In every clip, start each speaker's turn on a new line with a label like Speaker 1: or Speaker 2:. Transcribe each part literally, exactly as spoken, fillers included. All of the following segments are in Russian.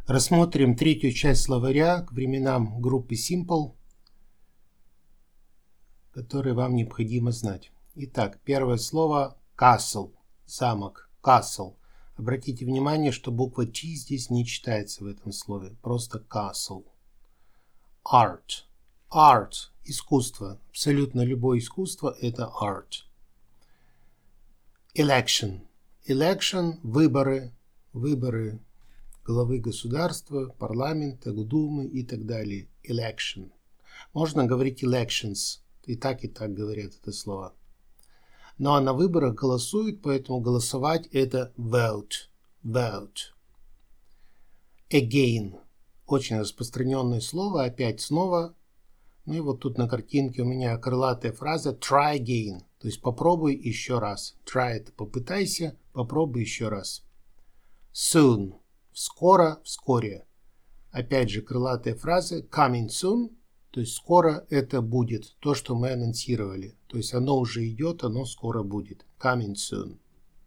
Speaker 1: Рассмотрим третью часть словаря к временам группы Simple, которые вам необходимо знать. Итак, первое слово castle, замок, castle. Обратите внимание, что буква T здесь не читается в этом слове, просто castle. Art, art, искусство, абсолютно любое искусство – это art. Election, election, выборы, выборы главы государства, парламента, думы и так далее. Election. Можно говорить elections. И так, и так говорят это слово. Но на выборах голосуют, поэтому голосовать это vote. Vote. Again. Очень распространенное слово. Опять снова. Ну и вот тут на картинке у меня крылатая фраза try again. То есть попробуй еще раз. Try это попытайся, попробуй еще раз. Soon. Скоро, вскоре. Опять же, крылатая фраза coming soon, то есть скоро это будет, то, что мы анонсировали. То есть оно уже идет, оно скоро будет. Coming soon.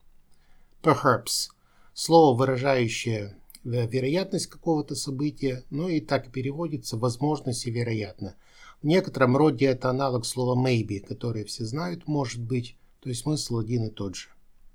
Speaker 1: Perhaps. Слово, выражающее вероятность какого-то события, ну и так переводится возможность и вероятно. В некотором роде это аналог слова maybe, которое все знают, может быть, то есть смысл один и тот же.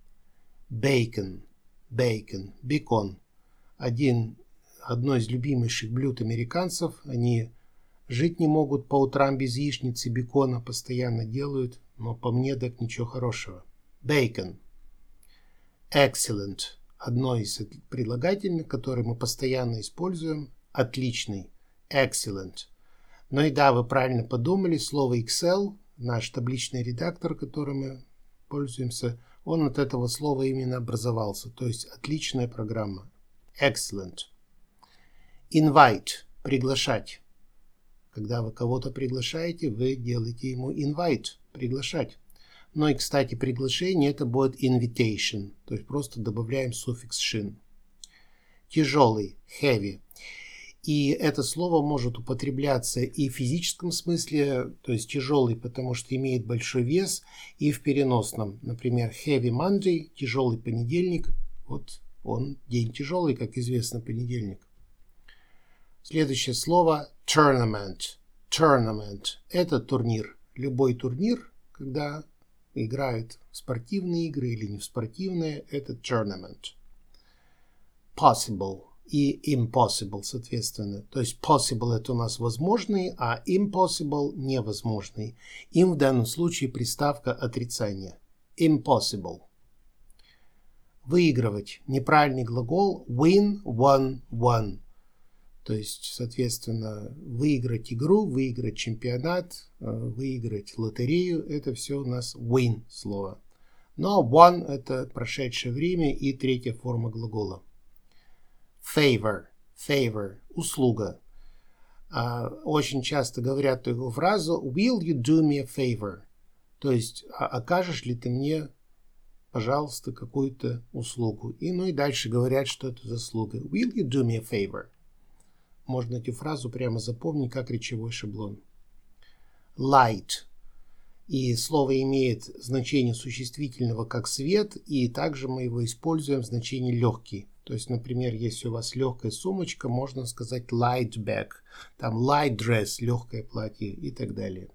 Speaker 1: Bacon. Bacon. Бекон. Один, одно из любимейших блюд американцев. Они жить не могут по утрам без яичницы, бекона, постоянно делают, но по мне так ничего хорошего. Bacon. Excellent. Одно из прилагательных, которые мы постоянно используем. Отличный. Excellent. Ну и да, вы правильно подумали, слово Excel, наш табличный редактор, которым мы пользуемся, он от этого слова именно образовался. То есть отличная программа. Excellent. Invite. Приглашать. Когда вы кого-то приглашаете, вы делаете ему invite. Приглашать. Ну и, кстати, приглашение это будет invitation. То есть просто добавляем суффикс shin. Тяжелый. Heavy. И это слово может употребляться и в физическом смысле, то есть тяжелый, потому что имеет большой вес, и в переносном. Например, heavy Monday, тяжелый понедельник. Вот он день тяжелый, как известно, понедельник. Следующее слово tournament. Tournament. Это турнир. Любой турнир, когда играют в спортивные игры или не в спортивные, это tournament. Possible и impossible, соответственно. То есть possible это у нас возможный, а impossible невозможный. Им в данном случае приставка отрицания. Impossible. Выигрывать. Неправильный глагол win, won, won. То есть, соответственно, выиграть игру, выиграть чемпионат, выиграть лотерею. Это все у нас win слово. Но won это прошедшее время и третья форма глагола. Favor. Favor. Услуга. Очень часто говорят такую фразу will you do me a favor? То есть, окажешь ли ты мне пожалуйста, какую-то услугу. И, ну и дальше говорят, что это заслуга. Will you do me a favor? Можно эту фразу прямо запомнить как речевой шаблон. Light. И слово имеет значение существительного как свет, и также мы его используем в значении легкий. То есть, например, если у вас легкая сумочка, можно сказать light bag. Там light dress, легкое платье и так далее.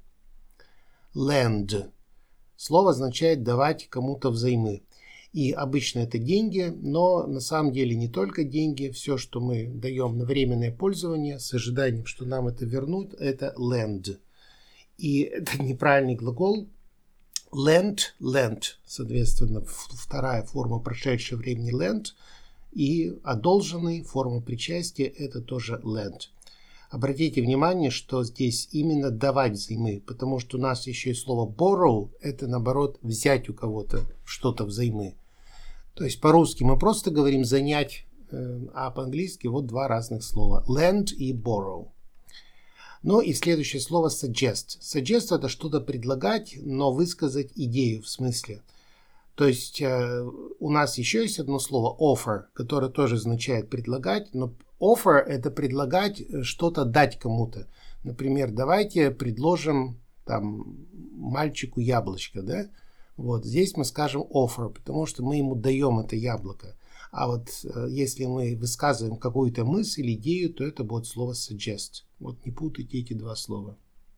Speaker 1: Lend. Слово означает давать кому-то взаймы. И обычно это деньги, но на самом деле не только деньги. Все, что мы даем на временное пользование с ожиданием, что нам это вернут, это lend. И это неправильный глагол. Lend, lend, соответственно, вторая форма прошедшего времени lend. И одолженный, форма причастия, это тоже lend. Обратите внимание, что здесь именно давать взаймы, потому что у нас еще и слово borrow, это наоборот взять у кого-то что-то взаймы. То есть по-русски мы просто говорим занять, а по-английски вот два разных слова. Lend и borrow. Ну и следующее слово suggest. Suggest это что-то предлагать, но высказать идею в смысле. То есть э, у нас еще есть одно слово offer, которое тоже означает предлагать, но offer это предлагать что-то дать кому-то. Например, давайте предложим там мальчику яблочко, да? Вот здесь мы скажем offer, потому что мы ему даем это яблоко. А вот э, если мы высказываем какую-то мысль, идею, то это будет слово suggest. Вот не путайте эти два слова.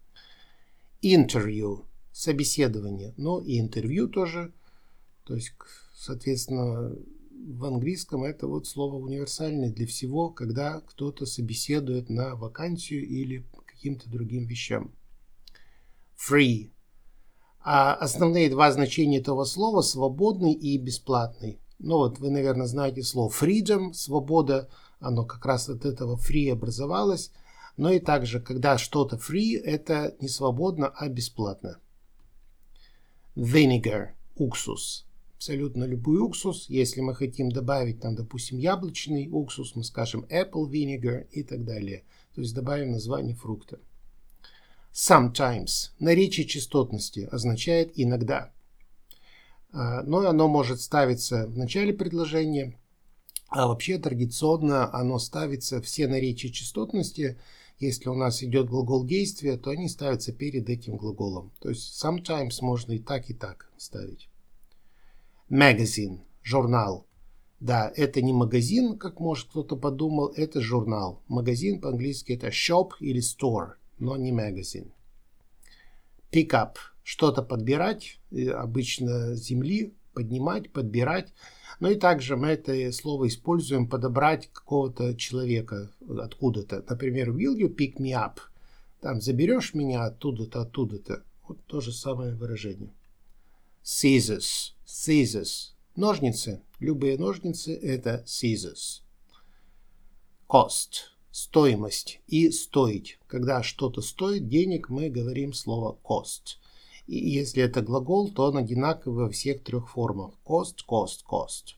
Speaker 1: Interview – собеседование, но и интервью тоже. То есть, соответственно, в английском это вот слово универсальное для всего, когда кто-то собеседует на вакансию или каким-то другим вещам. Free. А основные два значения этого слова – свободный и бесплатный. Ну вот вы, наверное, знаете слово freedom, свобода, оно как раз от этого free образовалось. Но и также, когда что-то free, это не свободно, а бесплатно. Vinegar – уксус. Абсолютно любой уксус. Если мы хотим добавить, там, допустим, яблочный уксус, мы скажем apple vinegar и так далее. То есть добавим название фрукта. Sometimes – наречие частотности, означает иногда. Но оно может ставиться в начале предложения, а вообще традиционно оно ставится, все наречия частотности, если у нас идет глагол действия, то они ставятся перед этим глаголом. То есть sometimes можно и так, и так ставить. Magazine – журнал. Да, это не магазин, как может кто-то подумал, это журнал. Магазин по-английски это shop или store, но не magazine. Pick up – что-то подбирать, обычно с земли, поднимать, подбирать. Ну и также мы это слово используем подобрать какого-то человека откуда-то. Например, will you pick me up? Там заберешь меня оттуда-то, оттуда-то. Вот то же самое выражение. Scissors. Scissors. Ножницы. Любые ножницы это scissors. Cost. Стоимость и стоить. Когда что-то стоит денег, мы говорим слово cost. И если это глагол, то он одинаковый во всех трех формах. Cost, cost, cost.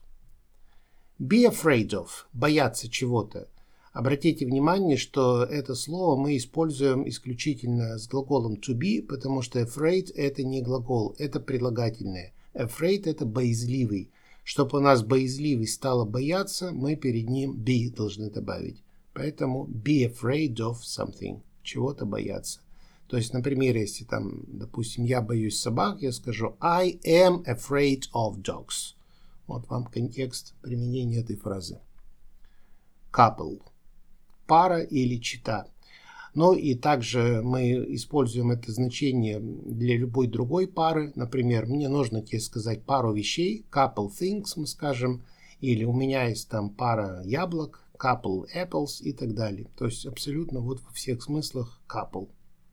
Speaker 1: Be afraid of. Бояться чего-то. Обратите внимание, что это слово мы используем исключительно с глаголом to be, потому что afraid это не глагол, это прилагательное. Afraid это боязливый. Чтобы у нас боязливый стало бояться, мы перед ним be должны добавить. Поэтому be afraid of something. Чего-то бояться. То есть, например, если там, допустим, я боюсь собак, я скажу I am afraid of dogs. Вот вам контекст применения этой фразы. Couple. Пара или чета. Ну и также мы используем это значение для любой другой пары. Например, мне нужно тебе сказать пару вещей. Couple things мы скажем. Или у меня есть там пара яблок. Couple apples и так далее. То есть абсолютно вот во всех смыслах couple.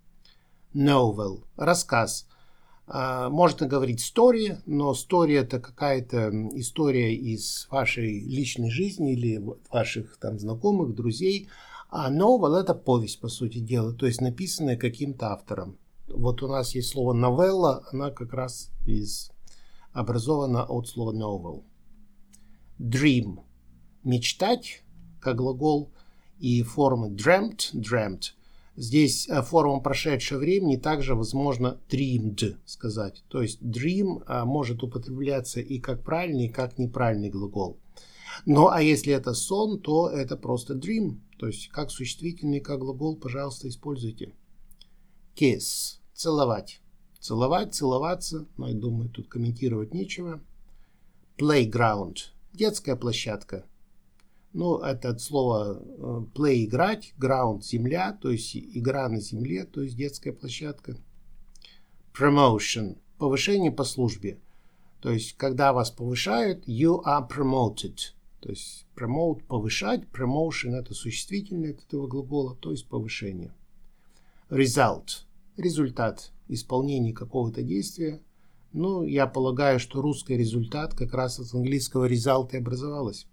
Speaker 1: Novel. Рассказ. А, можно говорить story, но story это какая-то история из вашей личной жизни или ваших там знакомых, друзей. А novel это повесть, по сути дела, то есть написанная каким-то автором. Вот у нас есть слово новелла, она как раз из образована от слова novel. Dream. Мечтать, как глагол, и формы dreamt, dreamt. Здесь форма прошедшего времени также возможно dreamed сказать. То есть dream может употребляться и как правильный, и как неправильный глагол. Ну а если это сон, то это просто dream. То есть как существительный, как глагол, пожалуйста, используйте. Kiss. Целовать. Целовать, целоваться. Но я думаю, тут комментировать нечего. Playground. Детская площадка. Ну, это от слова play – играть, ground – земля, то есть игра на земле, то есть детская площадка. Promotion – повышение по службе. То есть, когда вас повышают, you are promoted. То есть, promote – повышать, promotion – это существительное от этого глагола, то есть повышение. Result – результат исполнения какого-то действия. Ну, я полагаю, что русский результат как раз от английского result и образовалось.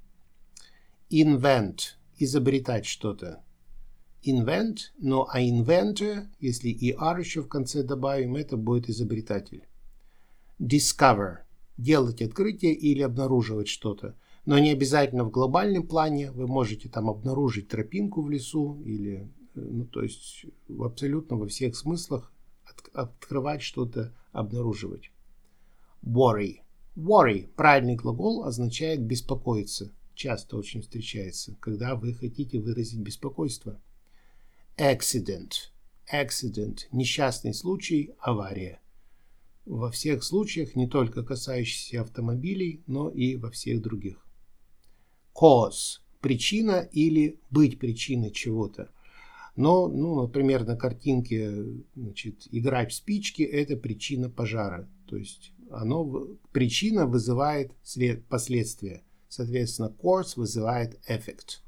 Speaker 1: Invent – изобретать что-то. Invent, но а inventor, если er еще в конце добавим, это будет изобретатель. Discover – делать открытие или обнаруживать что-то. Но не обязательно в глобальном плане. Вы можете там обнаружить тропинку в лесу или, ну, то есть абсолютно во всех смыслах от, открывать что-то, обнаруживать. Worry. Worry – правильный глагол, означает беспокоиться. Часто очень встречается, когда вы хотите выразить беспокойство. Accident. Accident. Несчастный случай, авария. Во всех случаях, не только касающихся автомобилей, но и во всех других. cause – причина или быть причиной чего-то. Но, ну, например, на картинке, значит, играть в спички – это причина пожара. То есть оно, причина вызывает след, последствия. Соответственно, cause вызывает effect.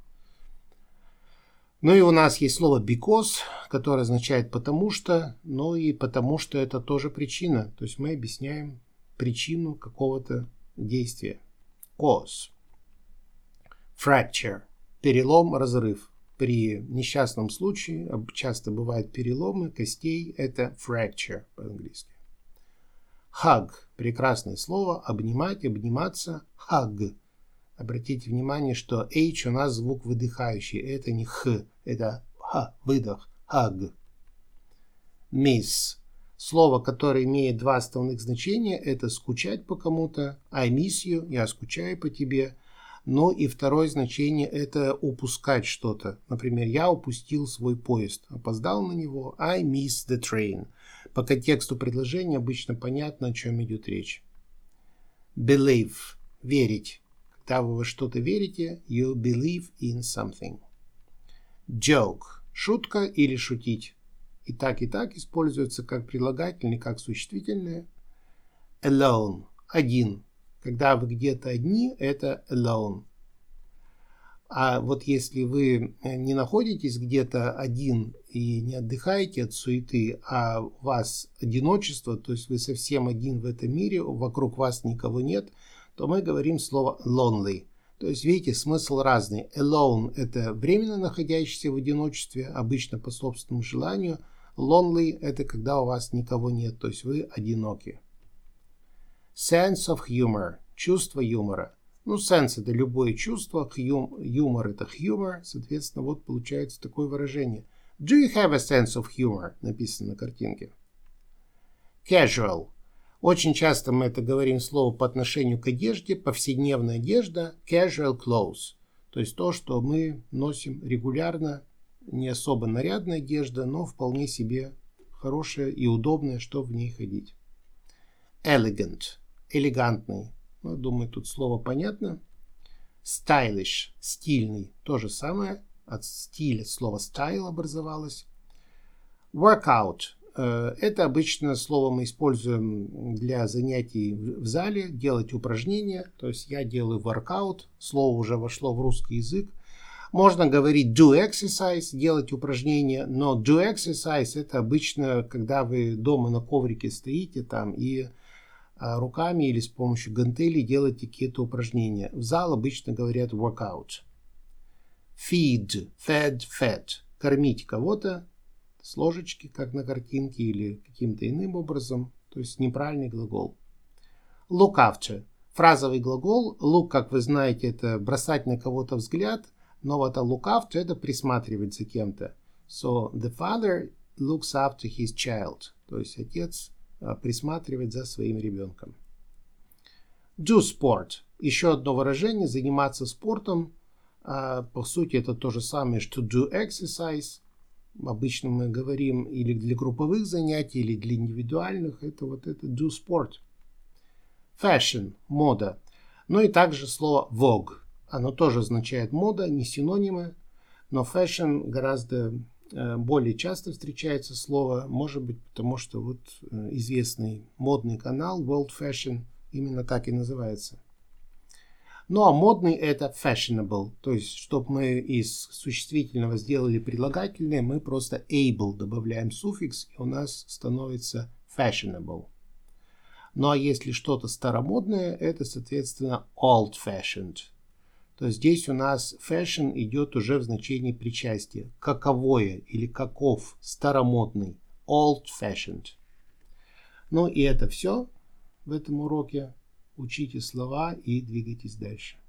Speaker 1: Ну и у нас есть слово because, которое означает потому что, но и потому что это тоже причина. То есть мы объясняем причину какого-то действия. Cause. Fracture. Перелом, разрыв. При несчастном случае часто бывают переломы костей. Это fracture по-английски. Hug. Прекрасное слово. Обнимать, обниматься. Hug. Обратите внимание, что H у нас звук выдыхающий. Это не Х, это Х, выдох, hug. Miss. Слово, которое имеет два основных значения, это скучать по кому-то. I miss you, я скучаю по тебе. Ну и второе значение это упускать что-то. Например, я упустил свой поезд, опоздал на него. I miss the train. По контексту предложения обычно понятно, о чем идет речь. Believe. Верить. Когда вы во что-то верите, you believe in something. Joke. Шутка или шутить. И так, и так используется как прилагательное, как существительное. Alone. Один. Когда вы где-то одни, это alone. А вот если вы не находитесь где-то один и не отдыхаете от суеты, а у вас одиночество, то есть вы совсем один в этом мире, вокруг вас никого нет, то мы говорим слово lonely. То есть, видите, смысл разный. Alone – это временно находящийся в одиночестве, обычно по собственному желанию. Lonely – это когда у вас никого нет, то есть вы одиноки. Sense of humor – чувство юмора. Ну, sense – это любое чувство, юмор – это humor, соответственно, вот получается такое выражение. Do you have a sense of humor? Написано на картинке. Casual. Очень часто мы это говорим слово по отношению к одежде, повседневная одежда, casual clothes. То есть то, что мы носим регулярно, не особо нарядная одежда, но вполне себе хорошая и удобная, чтобы в ней ходить. Elegant. Элегантный. Ну, думаю, тут слово понятно. Stylish. Стильный. То же самое. От стиля слово style образовалось. Workout. Это обычно слово мы используем для занятий в зале, делать упражнения. То есть я делаю workout. Слово уже вошло в русский язык. Можно говорить do exercise, делать упражнения, но do exercise это обычно, когда вы дома на коврике стоите там и руками или с помощью гантелей делаете какие-то упражнения. В зал обычно говорят workout. Feed, fed, fed. Кормить кого-то с ложечки, как на картинке, или каким-то иным образом. То есть неправильный глагол. Look after. Фразовый глагол. Look, как вы знаете, это бросать на кого-то взгляд. Но вот look after это присматривать за кем-то. So the father looks after his child. То есть отец присматривать за своим ребенком. Do sport. Еще одно выражение. Заниматься спортом. По сути, это то же самое, что do exercise. Обычно мы говорим или для групповых занятий, или для индивидуальных. Это вот это do sport. Fashion. Мода. Ну и также слово vogue. Оно тоже означает мода, не синонимы. Но fashion гораздо более часто встречается слово, может быть, потому что вот известный модный канал World Fashion именно так и называется. Ну а модный это fashionable, то есть, чтобы мы из существительного сделали прилагательное, мы просто able добавляем суффикс, и у нас становится fashionable. Ну а если что-то старомодное, это, соответственно, old-fashioned. То есть здесь у нас fashion идет уже в значении причастия. Каковое или каков, старомодный, old-fashioned. Ну и это все в этом уроке. Учите слова и двигайтесь дальше.